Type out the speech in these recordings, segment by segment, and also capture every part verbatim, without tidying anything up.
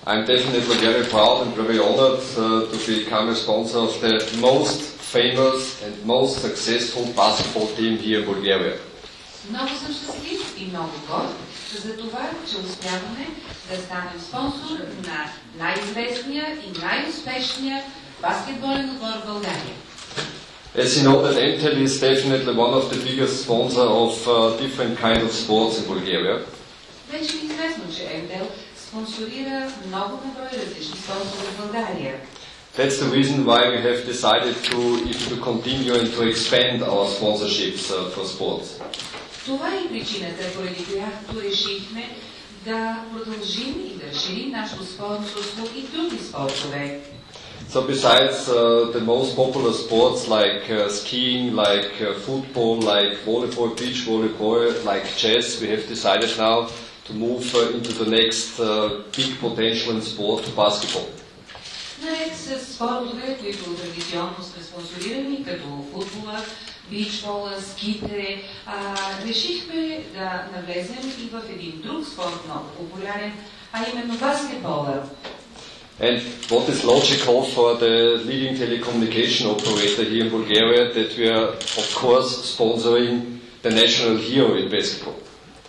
I'm definitely very proud and very honored uh, to become a sponsor of the most famous and most successful basketball team here in Bulgaria. Много съм щастлив и много горд за това, че успяваме да станем спонсор на най-известния и най-успешния баскетболен отбор в България. As you know, that M T E L is definitely one of the biggest sponsor of uh, different kind of sports in Bulgaria. Вече е известно, че М Т Л спонсорира много наброй различни спонсори в България. That's the reason why we have decided to, to continue and to expand our sponsorships uh, for sports. Това е причината, поради която решихме да продължим и да разширим нашето спонсорство и други спортове. So besides uh, the most popular sports like uh, skiing, like uh, football, like volleyball, beach volleyball, like chess, we have decided now to move uh, into the next uh, big potential in sport, basketball. Наред с спортове, които традиционно сме спонсорирани, като футбола, бичбола, ските, а, решихме да навлезем и в един друг спорт, много популярен, а именно баскетбола. And what is logical for the leading telecommunication operator here in Bulgaria, that we are of course sponsoring the national hero in basketball.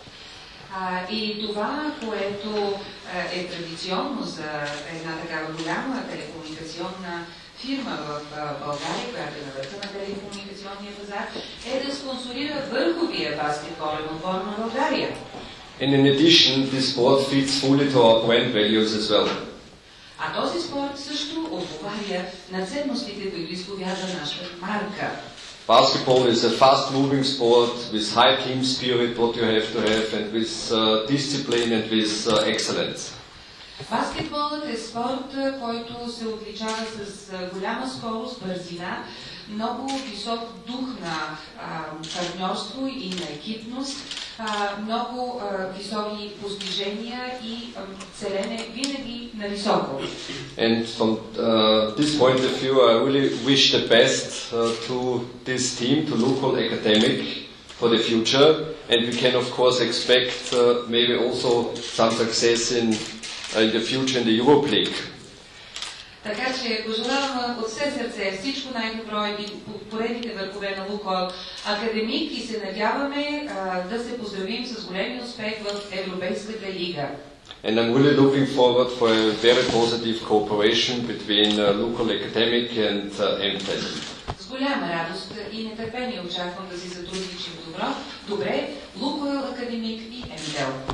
А, и това, което е традиционно за една такава голяма телекомуникационна фирма в България, която е на върха на телекомуникационния пазар, е да спонсорира върховия баскетболен отбор на България. And in addition, this sport fits fully to our brand values as well. А този спорт също отговаря на ценностите, които изповяда нашата марка. Basketball is a fast-moving sport with high team spirit, what you have to have, and with uh, discipline and with uh, excellence. Баскетболът е спорт, който се отличава с голяма скорост, бързина, много висок дух на а, партньорство и на екипност, а, много а, високи постижения и а, целене винаги на високо. And from uh, this point of view, I really wish the best uh, to this team, to Local Academic, for the future. And we can of course expect uh, maybe also some success in, uh, in the future in the Europe League. Така че пожелавам от все сърце всичко най-добро и поредните върхове на Лукойл Академик и се надяваме а, да се поздравим с големи успех в Европейската лига. And I'm really looking forward for a very positive cooperation between uh, Local Academic and uh, M T E L. С голяма радост и нетърпение очаквам да си сътрудничим добро, добре Лукойл Академик и М Т E L.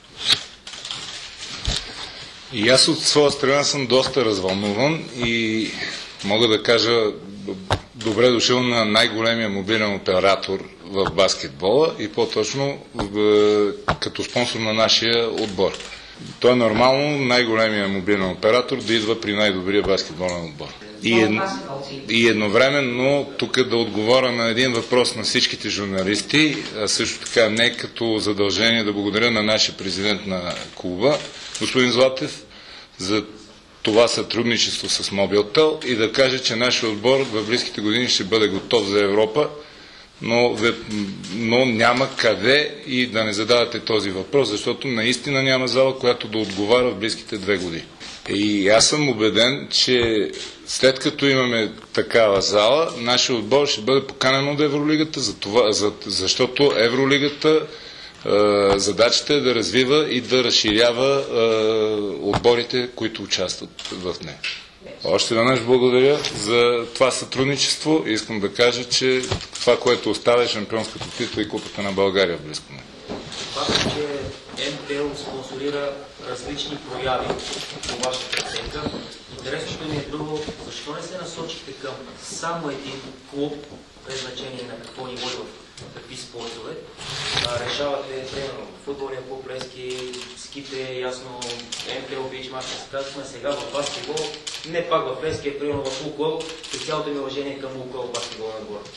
И аз от своя страна съм доста развълнуван и мога да кажа добре дошъл на най-големия мобилен оператор в баскетбола и по-точно като спонсор на нашия отбор. То е нормално най-големия мобилен оператор да идва при най-добрия баскетболен отбор. И, ед... и едновременно тук да отговоря на един въпрос на всичките журналисти, а също така не като задължение да благодаря на нашия президент на клуба, господин Златев, за това сътрудничество с Мобилтел и да кажа, че нашия отбор в близките години ще бъде готов за Европа, но, но няма къде и да не задавате този въпрос, защото наистина няма зала, която да отговаря в близките две години. И аз съм убеден, че след като имаме такава зала, нашия отбор ще бъде поканен от Евролигата, за това, за, защото Евролигата задачата е да развива и да разширява е, отборите, които участват в нея. Още веднъж благодаря за това сътрудничество и искам да кажа, че това, което остава е шампионската титла и купата на България в близко време. Факт, че М Т E L спонсорира различни прояви по вашата оценка. Интересното ми е друго, защо не се насочихте към само един клуб, без значение на какво ниво и в какви спортове. Решавате, примерно, футболния клуб, Левски, ските, ясно, М Т E L, Бич, Мастер, казахме сега в баскетбол, не пак в Левски, е примерно в Лукойл, с цялото ми уважение към Лукойл баскетбол на двора.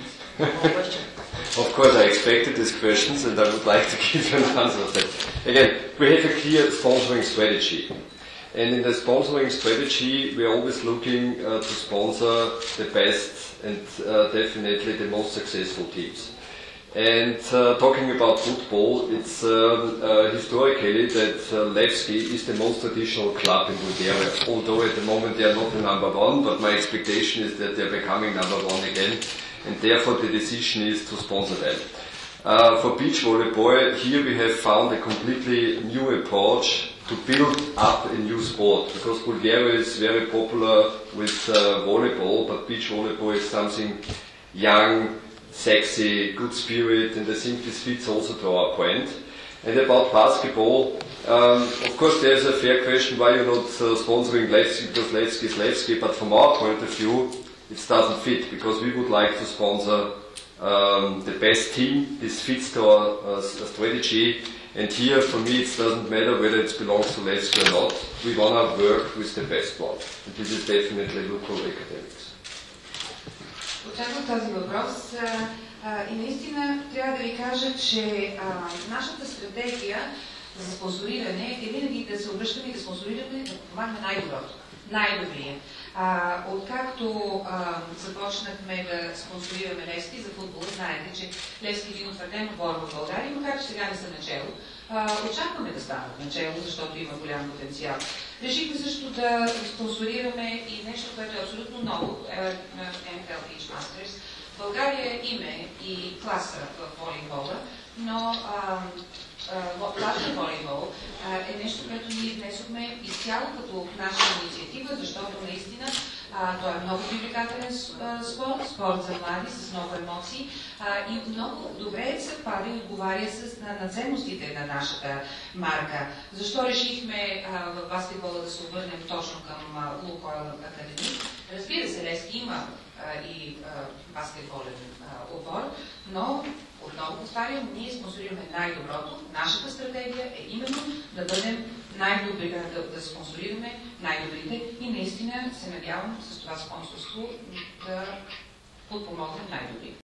Of course, I expected these questions and I would like to give you an answer to that. Again, we have a clear sponsoring strategy. And in the sponsoring strategy, we are always looking uh, to sponsor the best and uh, definitely the most successful teams. And uh, talking about football, it's um, uh, historically that uh, Levski is the most traditional club in Bulgaria, although at the moment they are not the number one, but my expectation is that they are becoming number one again, and therefore the decision is to sponsor them. Uh, for beach volleyball, here we have found a completely new approach to build up a new sport, because Bulgaria is very popular with uh, volleyball, but beach volleyball is something young, sexy, good spirit, and I think this fits also to our point. And about basketball, um, of course there is a fair question why you're not uh, sponsoring Levski, because Levski is Levski, but from our point of view it doesn't fit, because we would like to sponsor um, the best team. This fits to our uh, strategy, and here for me it doesn't matter whether it belongs to Levski or not. We want to work with the best one, and this is definitely local academics. Очаквам този въпрос а, а, и наистина трябва да ви кажа, че а, нашата стратегия за спонсориране е винаги да се обръщаме и да спонсорираме, да помагаме най-доброто, най-добрия. А, откакто а, започнахме да спонсорираме Левски за футбола, знаете, че Левски е един утвърден отбор в България, макар че сега не са начало. Uh, очакваме да станат начало, защото има голям потенциал. Решихме също да спонсорираме и нещо, което е абсолютно ново, Ем Ел Beach Masters. България име и класа в волейбола, но класен волейбол е нещо, което ние внесохме изцяло като наша инициатива, защото наистина а, той е много привлекателен спорт, спорт за млади, с много емоции а, и много добре съвпада и отговаря с, на, на ценностите на нашата марка. Защо решихме а, в баскетбола да се обърнем точно към Лукойл Академик? Разбира се, Левски има а, и а, баскетболен а, отбор, но отново повтарям, ние спонсорираме най-доброто. Нашата стратегия е именно да бъдем най-добри, да, да спонсорираме най-добрите и наистина се надявам с това спонсорство да подпомогнем най-добри.